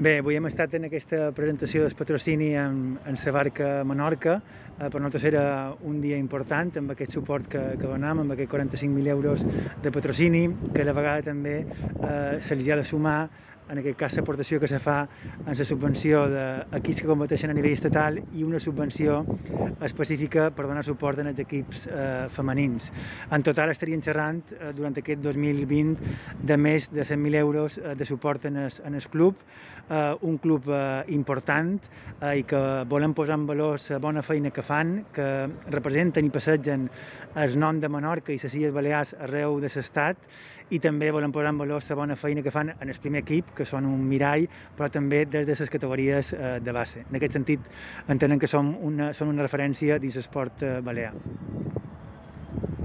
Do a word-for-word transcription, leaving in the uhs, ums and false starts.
Bé, avui hem estat en aquesta presentació del patrocini en, en la barca Menorca. Eh, per nosaltres era un dia important amb aquest suport que, que donem, amb aquests quaranta-cinc mil euros de patrocini, que a la vegada també eh, se li ha de sumar en aquest cas l'aportació que se fa en la subvenció d'equips que competeixen a nivell estatal i una subvenció específica per donar suport als equips eh, femenins. En total estaríem xerrant eh, durant aquest dos mil vint de més de cent mil euros eh, de suport en el, en el club, eh, un club eh, important eh, i que volem posar en valor la bona feina que fan, que representen i passegen el nom de Menorca i les Illes Balears arreu de l'estat, i també volem posar en valor la bona feina que fan en el primer equip, que són un mirall, però també des de les categories eh, de base. En aquest sentit, entenen que som una, són una referència dins l'esport eh, balear.